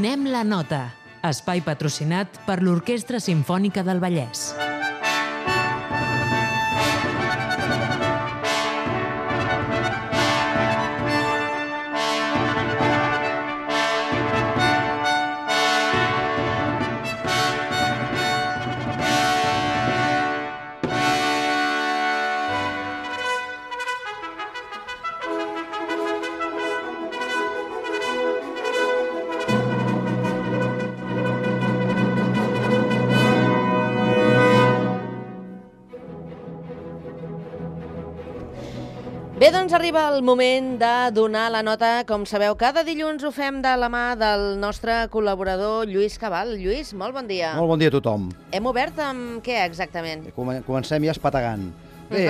Donem la nota. Espai patrocinat per l'Orquestra Simfònica del Vallès. Bé, doncs arriba el moment de donar la nota. Com sabeu, cada dilluns ho fem de la mà del nostre col·laborador Lluís Cabal. Lluís, molt bon dia. Molt bon dia a tothom. Hem obert amb què exactament? Comencem ja espategant. Bé,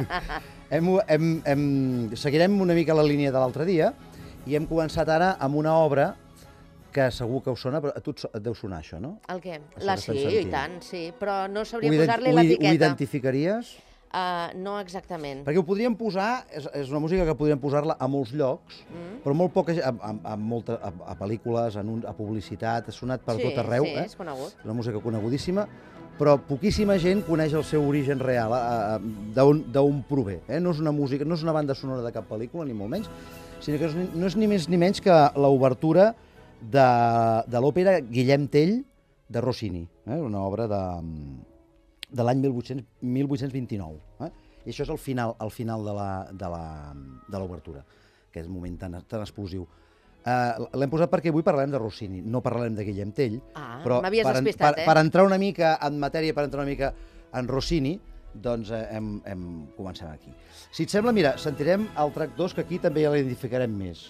seguirem una mica la línia de l'altre dia i hem començat ara amb una obra que segur que us sona, però a tu et deu sonar això, no? El què? Això Sí, i tant, sí, però no sabria posar-li Ho l'etiqueta. identificaries? No exactament. Perquè ho podríem posar, és una música que podríem posar-la a molts llocs, però molt poca gent, a pel·lícules, a publicitat, ha sonat per tot arreu. Sí, és conegut. És una música conegudíssima, però poquíssima gent coneix el seu origen real, d'on prové. No és una música, no és una banda sonora de cap pel·lícula, ni molt menys, sinó que no és ni més ni menys que l'obertura de l'òpera Guillem Tell de Rossini, una obra de l'any 1829. I això és el final de l'obertura, que és un moment tan explosiu. L'hem posat perquè avui parlarem de Rossini, no parlarem de Guillem Tell, però m'havies despistat, per entrar una mica en matèria, per entrar una mica en Rossini, doncs comencem aquí. Si et sembla, mira, sentirem el track 2, que aquí també ja l'identificarem més.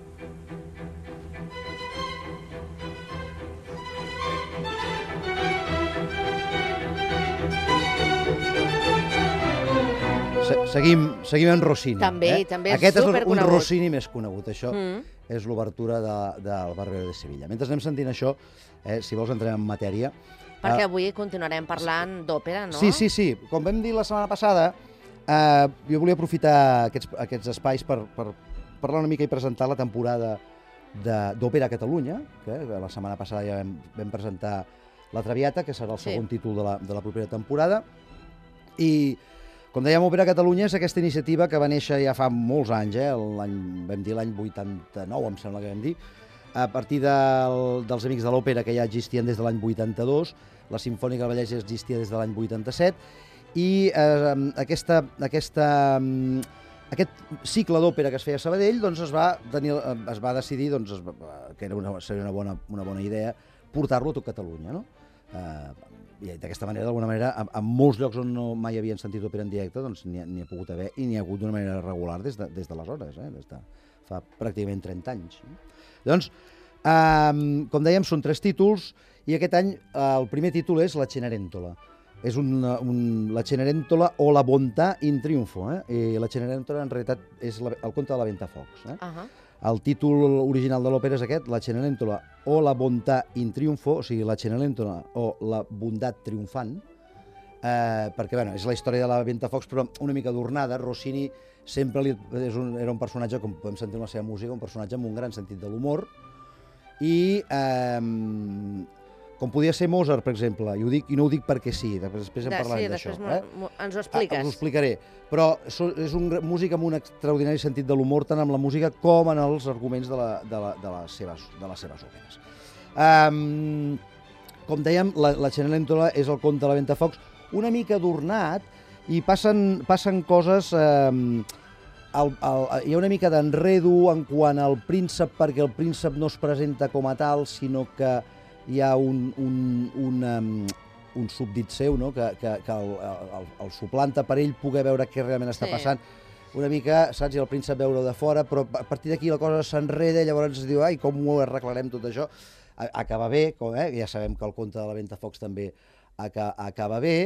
Seguim en Rossini. També és superconegut. Aquest és un Rossini més conegut. Això és l'obertura del Barbero de Sevilla. Mentre anem sentint això, si vols entrem en matèria. Perquè avui continuarem parlant d'òpera, no? Sí. Com vam dir la setmana passada, jo volia aprofitar aquests espais per parlar una mica i presentar la temporada d'Òpera a Catalunya, que la setmana passada ja vam presentar La Traviata, que serà el segon títol de la propera temporada. I, com dèiem, Òpera a Catalunya és aquesta iniciativa que va néixer ja fa molts anys, vam dir l'any 89, em sembla que vam dir, a partir dels Amics de l'Òpera, que ja existien des de l'any 82, la Simfònica del Vallès ja existia des de l'any 87, i aquest cicle d'òpera que es feia a Sabadell doncs es va decidir que seria una bona idea portar-lo a tot Catalunya, no? I d'aquesta manera, d'alguna manera, en molts llocs on mai havien sentit òpera en directe, doncs n'hi ha pogut haver i n'hi ha hagut d'una manera regular des d'aleshores, des de fa pràcticament 30 anys. Doncs, com dèiem, són 3 títols i aquest any el primer títol és La Cenerentola. És la Cenerentola o la Bontà in Triunfo. I la Cenerentola en realitat és el conte de la Ventafocs. El títol original de l'òpera és aquest, La Cenerentola o la Bontà in Triunfo, o sigui, la Cenerentola o la bondat triomfant, perquè és la història de la Ventafocs, però una mica adornada. Rossini sempre era un personatge, com podem sentir en la seva música, un personatge amb un gran sentit de l'humor, i com podia ser Mozart, per exemple, i no ho dic perquè sí, després en parlarem d'això. Ens ho expliques. Us ho explicaré, però és un músic amb un extraordinari sentit de l'humor, tant amb la música com en els arguments de les seves òperes. Com dèiem, la Cenerentola és el conte de la Ventafocs, una mica adornat, i passen coses... Hi ha una mica d'enredo en quant al príncep, perquè el príncep no es presenta com a tal, sinó que hi ha un súbdit seu, no? que el suplanta per ell poder veure què realment està passant. Una mica, saps, i el príncep veure de fora, però a partir d'aquí la cosa s'enreda i llavors es diu, ai, com ho arreglarem tot això? Acaba bé, ja sabem que el conte de la Ventafocs també acaba bé,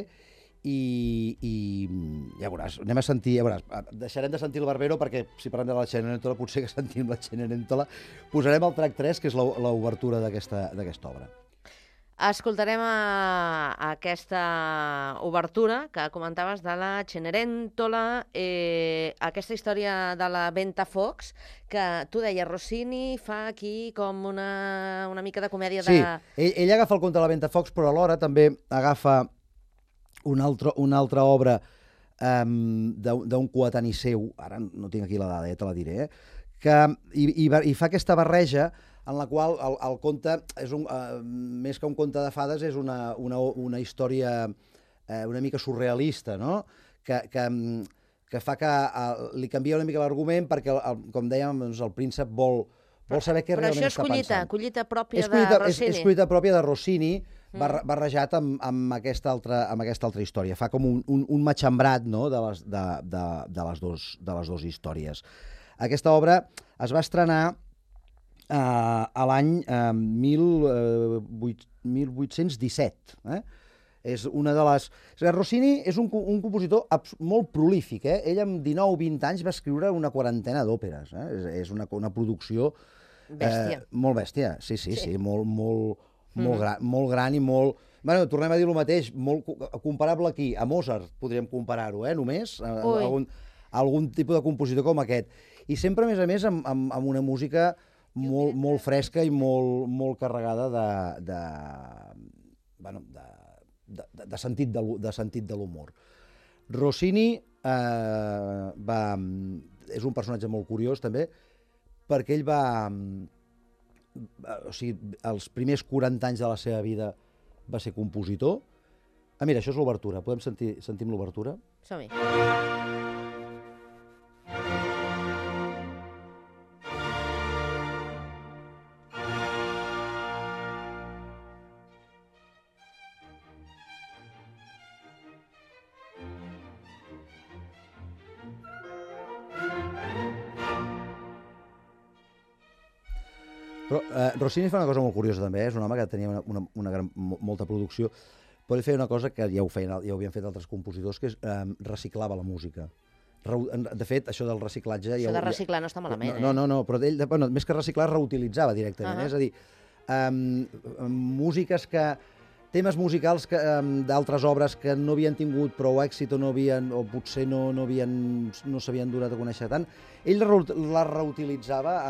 i ja veuràs, anem a sentir, deixarem de sentir el Barbero perquè si parlem de la Cenerentola potser que sentim la Cenerentola. Posarem el track 3, que és l'obertura d'aquesta obra. Escoltarem aquesta obertura que comentaves de la Cenerentola, aquesta història de la Ventafocs, que tu deies, Rossini fa aquí com una mica de comèdia de... Sí, ell agafa el conte de la Ventafocs, però alhora també agafa una altra obra d'un coetani seu, ara no tinc aquí la dada, te la diré, i fa aquesta barreja en la qual el conte, és més que un conte de fades, és una història una mica surrealista, no? Que fa que li canvia una mica l'argument perquè, com dèiem, el príncep vol saber què realment està pensant. Però això és collita pròpia de Rossini. És collita pròpia de Rossini, barrejat amb aquesta altra història. Fa com un matxembrat, no?, de les dues històries. Aquesta obra es va estrenar a l'any 1817. És una de les... Rossini és un compositor molt prolífic. Ell amb 19-20 anys va escriure una quarantena d'òperes. És una producció... Bèstia. Molt bèstia, sí. Molt gran i molt... Bueno, tornem a dir el mateix, molt comparable aquí. A Mozart podríem comparar-ho, només, algun tipus de compositor com aquest. I sempre, a més, amb una música molt fresca i molt carregada de sentit de l'humor. Rossini és un personatge molt curiós, també, perquè ell els primers 40 anys de la seva vida va ser compositor. Mira, això és l'obertura. Podem sentir l'obertura? Som-hi. Però Rossini fa una cosa molt curiosa també, és un home que tenia molta producció, però ell feia una cosa que ja ho havien fet altres compositors, que és reciclava la música. De fet, això del reciclatge... Això de reciclar no està malament, No, però ell, més que reciclar, reutilitzava directament. És a dir, temes musicals d'altres obres que no havien tingut prou èxit o potser no s'havien donat a conèixer tant, ell la reutilitzava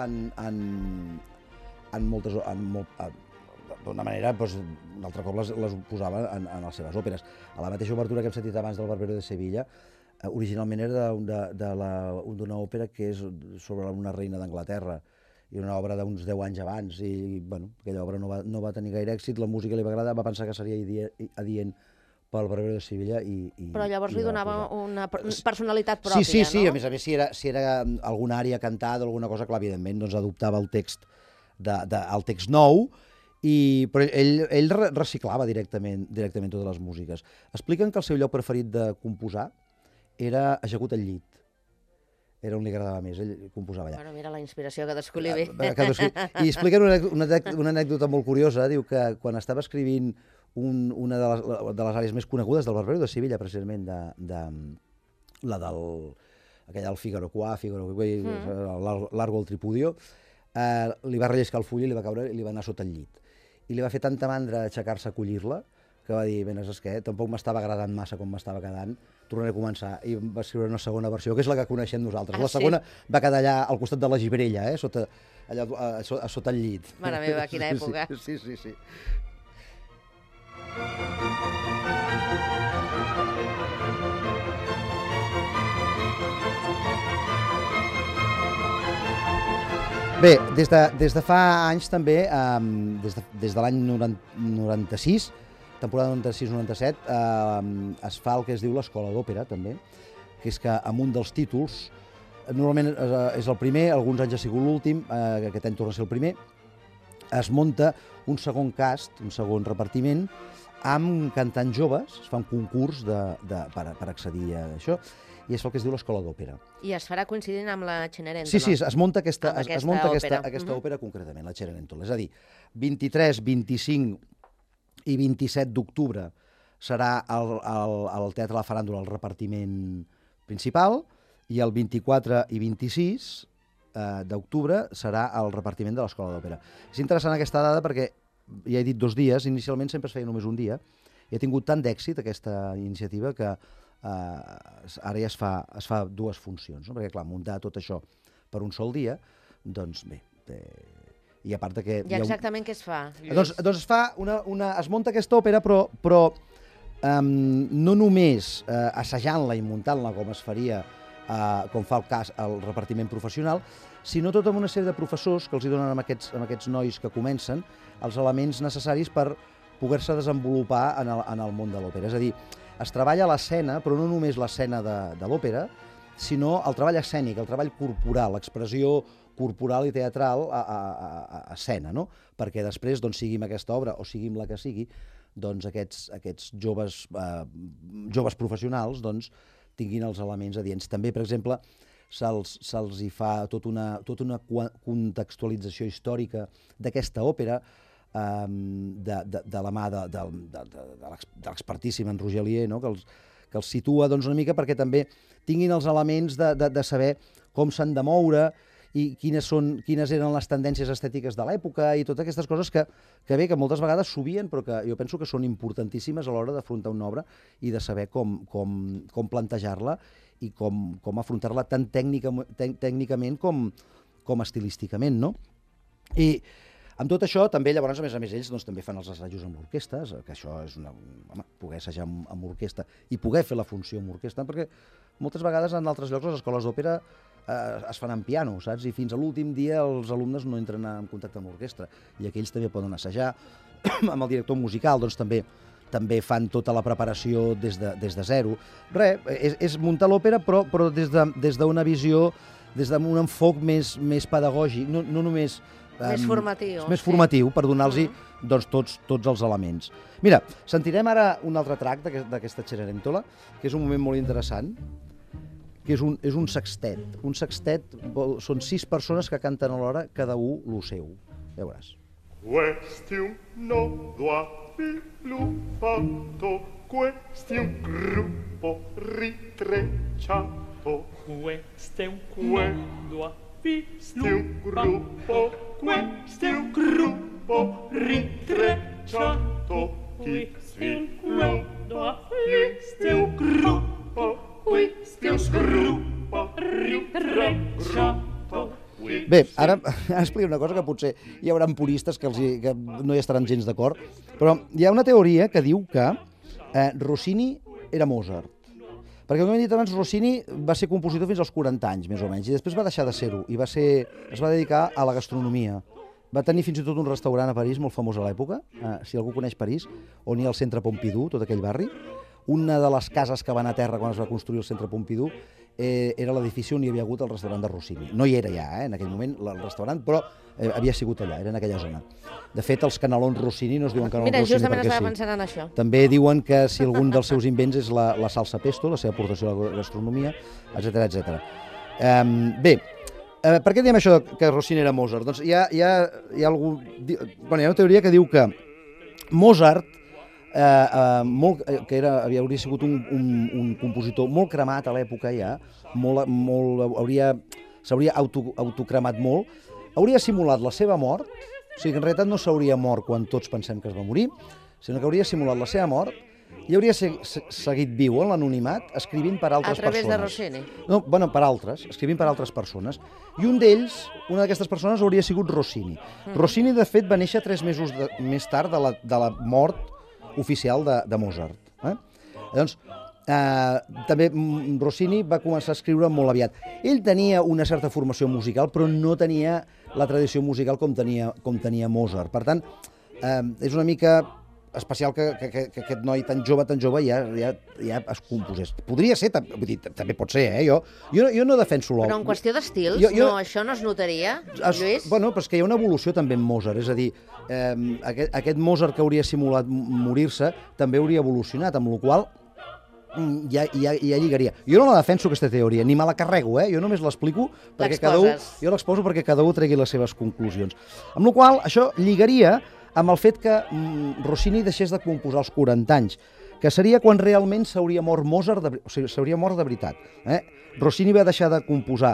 d'una manera, un altre cop les posava en les seves òperes. A la mateixa obertura que hem sentit abans del Barbero de Sevilla, originalment era d'una òpera que és sobre una reina d'Anglaterra, i una obra d'uns 10 anys abans, i aquella obra no va tenir gaire èxit, la música li va agradar, va pensar que seria adient pel Barbero de Sevilla Però llavors li donava una personalitat pròpia, no? Sí, a més, si era alguna ària cantada o alguna cosa, clar, evidentment, adoptava el text nou, però ell reciclava directament totes les músiques. Expliquen que el seu lloc preferit de composar era ajagut al llit. Era on li agradava més, ell composava allà. Bueno, mira la inspiració, cadascú li ve. I expliquen una anècdota molt curiosa, diu que quan estava escrivint una de les àrees més conegudes del Barbero de Sevilla, precisament, aquella del Figaro Qua, Largo el Tripudio, li va relliscar el full i li va caure i li va anar sota el llit. I li va fer tanta mandra aixecar-se a collir-la que va dir, saps què, tampoc m'estava agradant massa com m'estava quedant, tornaré a començar. I va escriure una segona versió, que és la que coneixem nosaltres. La segona va quedar allà al costat de la gibrella, sota el llit. Mare meva, quina època. Sí. Bé, des de fa anys també, des de l'any 96, temporada 96-97, es fa el que es diu l'Escola d'Òpera, també, que és que amb un dels títols, normalment és el primer, alguns anys ha sigut l'últim, aquest any torna a ser el primer, es munta un segon cast, un segon repartiment, amb cantants joves, es fa un concurs per accedir a això, i és el que es diu l'Escola d'Òpera. I es farà coincidint amb la Cenerentola. Sí, es munta aquesta òpera concretament, la Cenerentola. És a dir, 23, 25 i 27 d'octubre serà al Teatre La Faràndula el repartiment principal, i el 24 i 26 d'octubre serà el repartiment de l'Escola d'Òpera. És interessant aquesta dada perquè ja he dit 2 dies, inicialment sempre es feia només un dia, i ha tingut tant d'èxit aquesta iniciativa que ara ja es fa 2 funcions, no? Perquè clar, muntar tot això per un sol dia, doncs bé, i a part que... I exactament què es fa? Doncs es fa es munta aquesta òpera, però no només assajant-la i muntant-la com es faria, com fa el cas el repartiment professional, sinó tot amb una sèrie de professors que els hi donen a aquests nois que comencen els elements necessaris per poder-se desenvolupar en el món de l'òpera. És a dir, es treballa l'escena, però no només l'escena de l'òpera, sinó el treball escènic, el treball corporal, l'expressió corporal i teatral a escena, no? Perquè després, doncs, sigui aquesta obra o sigui la que sigui, doncs aquests joves professionals doncs, tinguin els elements adients. També, per exemple, se'ls hi fa tota una contextualització històrica d'aquesta òpera, de la mà de l'expertíssim en Roger Lier, no? Que els situa doncs, una mica perquè també tinguin els elements de saber com s'han de moure i quines eren les tendències estètiques de l'època i totes aquestes coses que moltes vegades s'obvien, però que jo penso que són importantíssimes a l'hora d'afrontar una obra i de saber com plantejar-la i com afrontar-la tant tècnicament com estilísticament, no? I amb tot això, també, llavors, a més ells doncs, també fan els assajos amb orquestes, que això és poder assajar amb orquestra i poder fer la funció amb orquestra, perquè moltes vegades en altres llocs les escoles d'òpera es fan en piano, saps? I fins a l'últim dia els alumnes no entren en contacte amb l'orquestra, i aquells també poden assajar. Amb el director musical doncs, també fan tota la preparació des de zero. Res, és muntar l'òpera, però des d'una visió, des d'un enfoc més pedagògic, no només... Més formatiu. Més formatiu, per donar-los doncs, tots els elements. Mira, sentirem ara un altre track d'aquesta Cenerentola, que és un moment molt interessant, que és un sextet. Un sextet són 6 persones que canten alhora, cada un lo seu. Ja veuràs. Questi un nodo avviluppato, questi un gruppo ritrecciato, Questo è un quando questi un gruppo, questi un gruppo ritrecciato, chi sviluppa, questi un gruppo, questi un gruppo ritrecciato. Bé, ara explico una cosa que potser hi haurà puristes que no hi estaran gens d'acord, però hi ha una teoria que diu que Rossini era Mozart. Perquè, com he dit abans, Rossini va ser compositor fins als 40 anys, més o menys, i després va deixar de ser-ho, i es va dedicar a la gastronomia. Va tenir fins i tot un restaurant a París, molt famós a l'època, si algú coneix París, on hi ha el centre Pompidou, tot aquell barri. Una de les cases que van a terra quan es va construir el centre Pompidou era l'edifici on hi havia hagut el restaurant de Rossini. No hi era ja, en aquell moment, el restaurant, però havia sigut allà, era en aquella zona. De fet, els canelons Rossini no es diuen canelons Rossini perquè sí. Mira, justament estava pensant en això. També diuen que si algun dels seus invents és la salsa pesto, la seva aportació a la gastronomia, etc. Bé, per què diem això que Rossini era Mozart? Doncs hi ha una teoria que diu que Mozart, que hauria sigut un compositor molt cremat a l'època ja, s'hauria autocremat molt, hauria simulat la seva mort, o sigui que en realitat no s'hauria mort quan tots pensem que es va morir, sinó que hauria simulat la seva mort i hauria seguit viu en l'anonimat escrivint per altres persones. A través de Rossini? No, bueno, per altres, escrivint per altres persones. I un d'ells, una d'aquestes persones, hauria sigut Rossini. Rossini, de fet, va néixer 3 mesos més tard de la mort oficial de Mozart. Llavors, també Rossini va començar a escriure molt aviat. Ell tenia una certa formació musical, però no tenia la tradició musical com tenia Mozart. Per tant, és una mica especial que aquest noi tan jove ja es composés. Podria ser, vull dir, també pot ser, jo no defenso l'obra. Però en qüestió d'estils, això no es notaria, Lluís? Bueno, però és que hi ha una evolució també en Mozart, és a dir, aquest Mozart que hauria simulat morir-se també hauria evolucionat, amb la qual ja lligaria. Jo no la defenso, aquesta teoria, ni me la carrego, jo només l'explico perquè jo l'exposo perquè cada un tregui les seves conclusions. Amb la qual això lligaria amb el fet que Rossini deixés de composar als 40 anys, que seria quan realment s'hauria mort Mozart, o sigui, s'hauria mort de veritat. Rossini va deixar de composar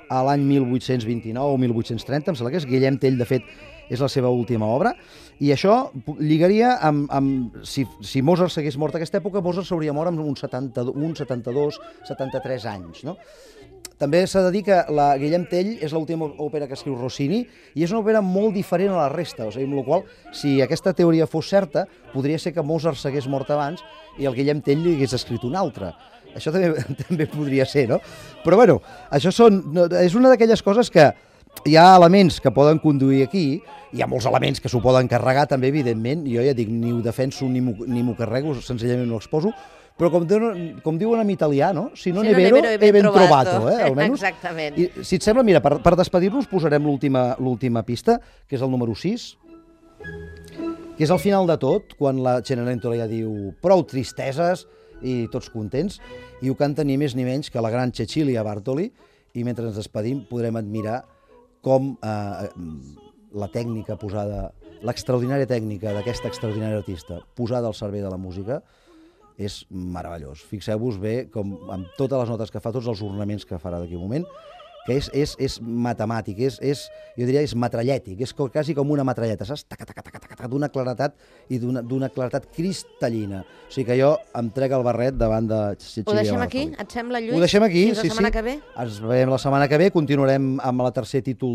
a l'any 1829 o 1830, em sembla que és Guillem Tell, de fet, és la seva última obra, i això lligaria amb si Mozart s'hagués mort a aquesta època, Mozart s'hauria mort amb uns 72, 73 anys, no? També s'ha de dir que la Guillem Tell és l'última òpera que escriu Rossini i és una òpera molt diferent a la resta, o sigui, amb la qual cosa, si aquesta teoria fos certa, podria ser que Mozart s'hagués mort abans i el Guillem Tell li hagués escrit una altra. Això també podria ser, no? Però bueno, això és una d'aquelles coses que hi ha elements que poden conduir aquí, hi ha molts elements que s'ho poden carregar també, evidentment, jo ja dic, ni ho defenso ni m'ho carrego, senzillament ho exposo, però com diuen en italià, no? Si no n'è vero, è ben trovato, almenys. Exactament. I, si et sembla, mira, per despedir-nos posarem l'última pista, que és el número 6, que és al final de tot, quan la Cenerentola ja diu prou tristeses i tots contents, i ho canta ni més ni menys que la gran Cecilia Bartoli, i mentre ens despedim podrem admirar com la tècnica posada, l'extraordinària tècnica d'aquesta extraordinària artista posada al servei de la música és meravellós. Fixeu-vos bé com amb totes les notes que fa, tots els ornaments que farà d'aquí un moment, que és matemàtic, jo diria és metrallètic, és quasi com una metralleta, saps? D'una claretat i d'una claretat cristal·lina. O sigui que jo em trec el barret davant de Cecilia Bartoli. Ho deixem aquí? Et sembla, Lluís? Ho deixem aquí, Fins la setmana que ve? Ens veiem la setmana que ve, continuarem amb el tercer títol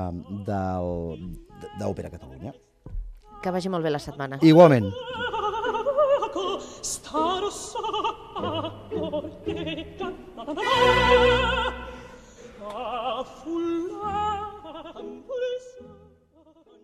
d'Òpera Catalunya. Que vagi molt bé la setmana. Igualment. Staro